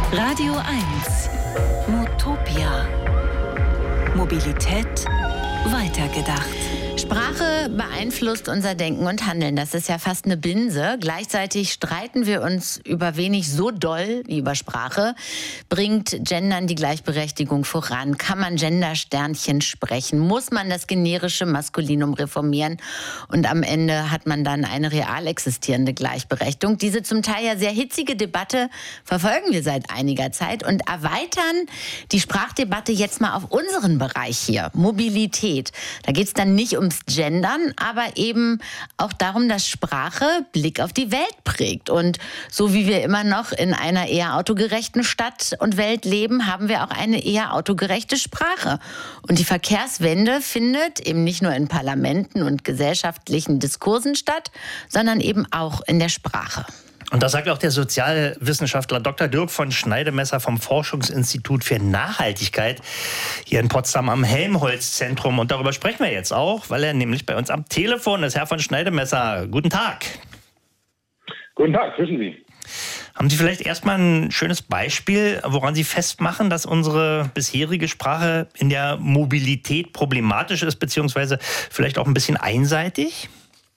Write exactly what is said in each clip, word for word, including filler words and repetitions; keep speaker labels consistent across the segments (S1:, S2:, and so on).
S1: Radio eins. Motopia. Mobilität weitergedacht.
S2: Sprache beeinflusst unser Denken und Handeln. Das ist ja fast eine Binse. Gleichzeitig streiten wir uns über wenig so doll wie über Sprache. Bringt Gendern die Gleichberechtigung voran? Kann man Gendersternchen sprechen? Muss man das generische Maskulinum reformieren? Und am Ende hat man dann eine real existierende Gleichberechtigung. Diese zum Teil ja sehr hitzige Debatte verfolgen wir seit einiger Zeit und erweitern die Sprachdebatte jetzt mal auf unseren Bereich hier. Mobilität. Da geht es dann nicht ums Gendern, aber eben auch darum, dass Sprache Blick auf die Welt prägt. Und so wie wir immer noch in einer eher autogerechten Stadt und Welt leben, haben wir auch eine eher autogerechte Sprache. Und die Verkehrswende findet eben nicht nur in Parlamenten und gesellschaftlichen Diskursen statt, sondern eben auch in der Sprache.
S3: Und das sagt auch der Sozialwissenschaftler Doktor Dirk von Schneidemesser vom Forschungsinstitut für Nachhaltigkeit hier in Potsdam am Helmholtz-Zentrum. Und darüber sprechen wir jetzt auch, weil er nämlich bei uns am Telefon ist. Herr von Schneidemesser, guten Tag.
S4: Guten Tag, grüßen Sie.
S3: Haben Sie vielleicht erstmal ein schönes Beispiel, woran Sie festmachen, dass unsere bisherige Sprache in der Mobilität problematisch ist, beziehungsweise vielleicht auch ein bisschen einseitig?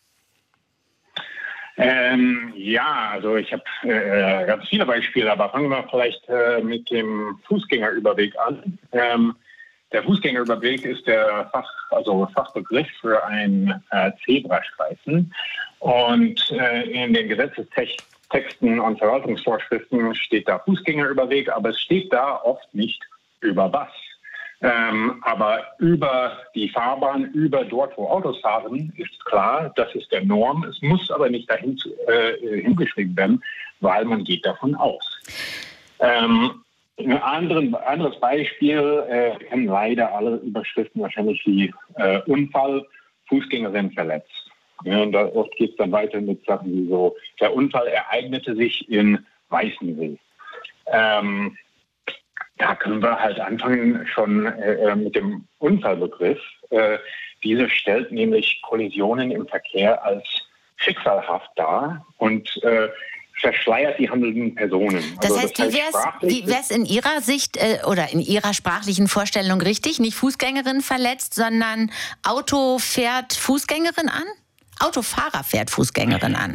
S4: Ähm, ja, also ich habe äh, ganz viele Beispiele, aber fangen wir vielleicht äh, mit dem Fußgängerüberweg an. Ähm, der Fußgängerüberweg ist der Fach, also Fachbegriff für einen äh, Zebrastreifen. Und äh, in den Gesetzestexten und Verwaltungsvorschriften steht da Fußgängerüberweg, aber es steht da oft nicht über was. Ähm, aber über die Fahrbahn, über dort, wo Autos fahren, ist klar, das ist der Norm. Es muss aber nicht dahin zu, äh, hingeschrieben werden, weil man geht davon aus. Ähm, ein anderen, anderes Beispiel, äh, wir kennen leider alle Überschriften wahrscheinlich wie äh, Unfall, Fußgängerin verletzt. Ja, und da oft geht es dann weiter mit Sachen wie so, der Unfall ereignete sich in Weißensee. Ähm, Da können wir halt anfangen schon äh, mit dem Unfallbegriff. Äh, diese stellt nämlich Kollisionen im Verkehr als schicksalhaft dar und äh, verschleiert die handelnden Personen.
S2: Das
S4: also,
S2: heißt,
S4: das
S2: wie wäre es in Ihrer Sicht äh, oder in Ihrer sprachlichen Vorstellung richtig? Nicht Fußgängerin verletzt, sondern Auto fährt Fußgängerin an? Autofahrer fährt Fußgängerin an.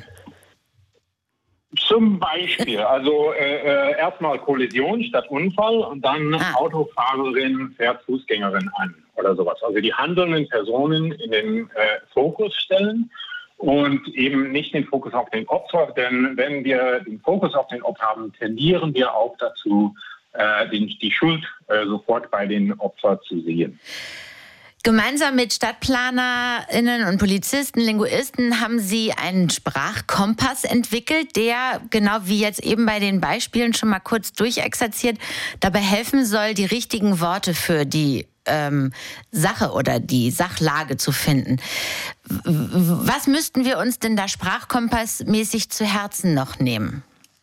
S4: Zum Beispiel, also äh, äh, erstmal Kollision statt Unfall und dann ah. Autofahrerin fährt Fußgängerin an oder sowas. Also die handelnden Personen in den äh, Fokus stellen und eben nicht den Fokus auf den Opfer, denn wenn wir den Fokus auf den Opfer haben, tendieren wir auch dazu, äh, den, die Schuld äh, sofort bei den Opfern zu sehen.
S2: Gemeinsam mit StadtplanerInnen und Polizisten, Linguisten haben Sie einen Sprachkompass entwickelt, der, genau wie jetzt eben bei den Beispielen schon mal kurz durchexerziert, dabei helfen soll, die richtigen Worte für die ähm, Sache oder die Sachlage zu finden. Was müssten wir uns denn da sprachkompassmäßig zu Herzen noch nehmen?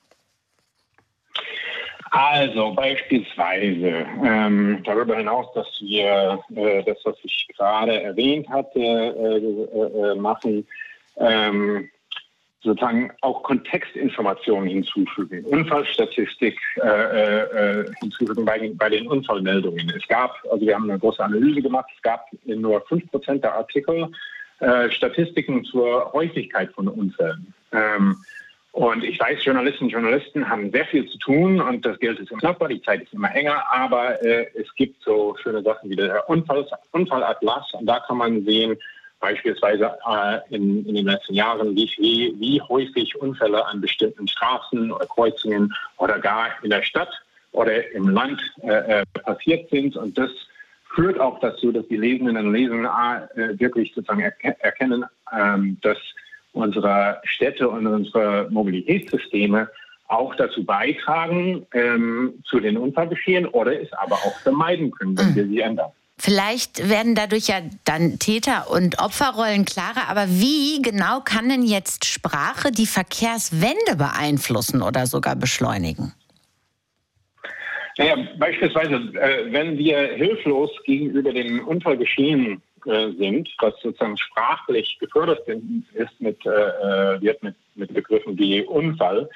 S4: Also beispielsweise ähm, darüber hinaus, dass wir äh, das, was ich gerade erwähnt hatte, äh, äh, machen, ähm, sozusagen auch Kontextinformationen hinzufügen, Unfallstatistik äh, äh, hinzufügen bei, bei den Unfallmeldungen. Es gab, also wir haben eine große Analyse gemacht, es gab in nur fünf Prozent der Artikel äh, Statistiken zur Häufigkeit von Unfällen. Ähm, Und ich weiß, Journalistinnen und Journalisten haben sehr viel zu tun und das Geld ist immer knapper, die Zeit ist immer enger, aber äh, es gibt so schöne Sachen wie der Unfall, Unfallatlas und da kann man sehen, beispielsweise äh, in, in den letzten Jahren, wie, wie, wie häufig Unfälle an bestimmten Straßen oder Kreuzungen oder gar in der Stadt oder im Land äh, passiert sind und das führt auch dazu, dass die Leserinnen und Leser äh, wirklich sozusagen erke- erkennen, ähm, dass unsere Städte und unsere Mobilitätssysteme auch dazu beitragen, ähm, zu den Unfallgeschehen oder es aber auch vermeiden können, wenn wir sie ändern.
S2: Vielleicht werden dadurch ja dann Täter- und Opferrollen klarer, aber wie genau kann denn jetzt Sprache die Verkehrswende beeinflussen oder sogar beschleunigen?
S4: Naja, beispielsweise, äh, wenn wir hilflos gegenüber den Unfallgeschehen äh, sind, was sozusagen sprachlich gefördert ist mit, äh, wird mit, mit Begriffen wie Unfall,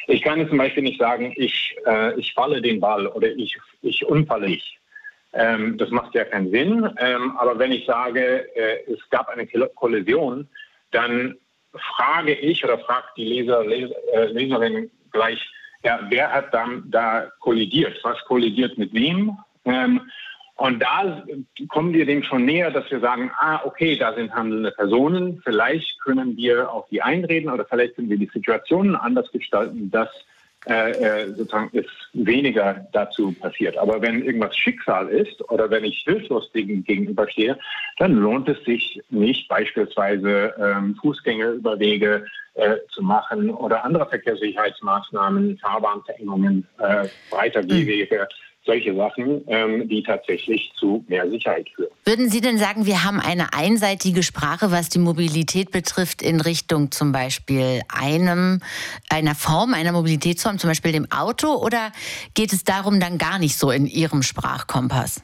S4: Ich kann zum Beispiel nicht sagen, ich, äh, ich falle den Ball oder ich, ich unfalle ich. Ähm, das macht ja keinen Sinn. Ähm, aber wenn ich sage, äh, es gab eine Kollision, dann frage ich oder fragt die Leser, Leser äh, Leserin gleich, ja, wer hat dann da kollidiert? Was kollidiert mit wem? Ähm, und da kommen wir dem schon näher, dass wir sagen, ah, okay, da sind handelnde Personen. Vielleicht können wir auf die einreden oder vielleicht können wir die Situationen anders gestalten, dass äh, sozusagen es weniger dazu passiert. Aber wenn irgendwas Schicksal ist oder wenn ich hilflos gegenüberstehe, dann lohnt es sich nicht, beispielsweise ähm, Fußgängerüberwege äh, zu machen oder andere Verkehrssicherheitsmaßnahmen, Fahrbahnverengungen, äh, Breitergehwege, solche Sachen, ähm, die tatsächlich zu mehr Sicherheit führen.
S2: Würden Sie denn sagen, wir haben eine einseitige Sprache, was die Mobilität betrifft, in Richtung zum Beispiel einem, einer Form, einer Mobilitätsform, zum Beispiel dem Auto? Oder geht es darum dann gar nicht so in Ihrem Sprachkompass?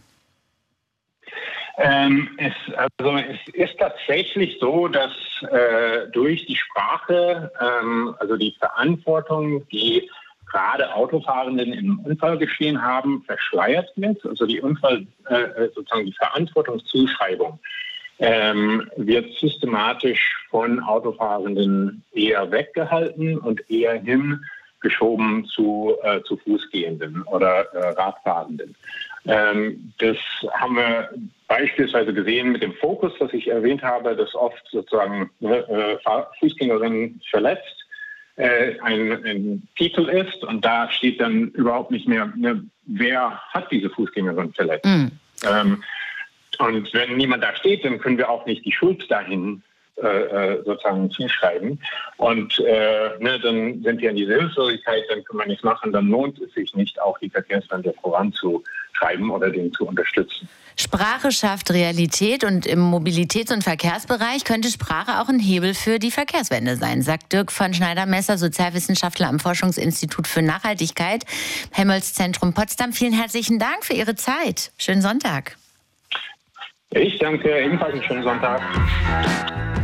S4: Ähm, es, also es ist tatsächlich so, dass äh, durch die Sprache, ähm, also die Verantwortung, die gerade Autofahrenden im Unfallgeschehen haben, verschleiert wird. Also die Unfall, äh, sozusagen die Verantwortungszuschreibung ähm, wird systematisch von Autofahrenden eher weggehalten und eher hingeschoben zu, äh, zu Fußgehenden oder äh, Radfahrenden. Ähm, das haben wir beispielsweise gesehen mit dem Fokus, das ich erwähnt habe, dass oft sozusagen äh, Fußgängerinnen verletzt Ein, ein Titel ist und da steht dann überhaupt nicht mehr, ne, wer hat diese Fußgängerin verletzt. Mm. Ähm, und wenn niemand da steht, dann können wir auch nicht die Schuld dahin äh, sozusagen zuschreiben. Und äh, ne, dann sind wir in dieser Hilflosigkeit, dann können wir nichts machen, dann lohnt es sich nicht, auch die Verkehrswende voranzuschreiben oder den zu unterstützen.
S2: Sprache schafft Realität und im Mobilitäts- und Verkehrsbereich könnte Sprache auch ein Hebel für die Verkehrswende sein, sagt Dirk von Schneider-Messer, Sozialwissenschaftler am Forschungsinstitut für Nachhaltigkeit, Helmholtz-Zentrum Potsdam. Vielen herzlichen Dank für Ihre Zeit. Schönen Sonntag.
S4: Ich danke, ebenfalls einen schönen Sonntag.